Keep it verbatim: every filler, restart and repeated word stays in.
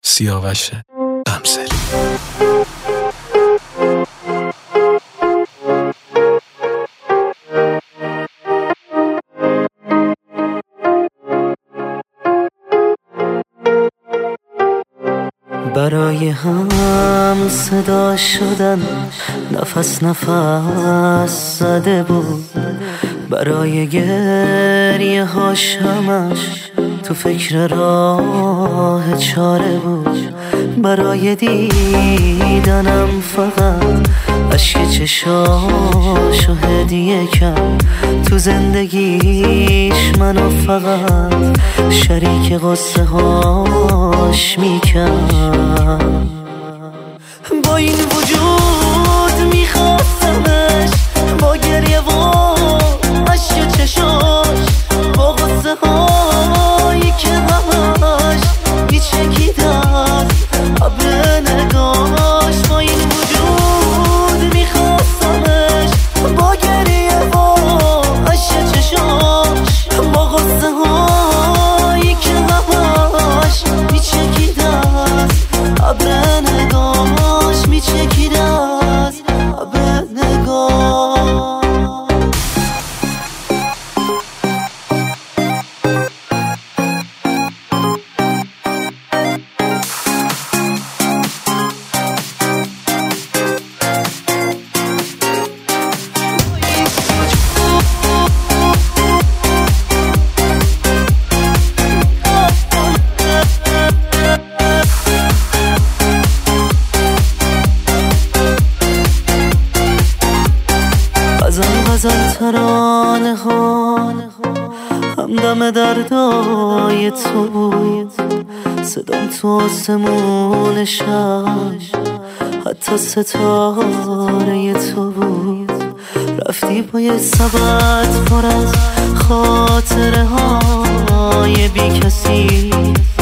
سیاوش قمصری. برای هم صدا شدن نفس نفس زده بود، برای گریه هاش همش تو فکر راه چاره بود، برای دیدنم فقط اشک چشاشو هدیه کرد، تو زندگیش منو فقط شریک قصه هاش میکرد. با این وجود میخواستمش، با گریه و اشک چشاش، با قصه هایی که همش میچکید از ابر نگاش. با این وجود میخواستمش، با گریه و اشک چشاش، با قصه هایی که همش میچکید از ابر نگاش، میچکید از ابر نگاش. غزل ترانه ها همدم دردای تو بود، صدام تو آسمون شب حتی ستاره تو بود. رفتی با یه سبد پر از خاطره های بی کسی،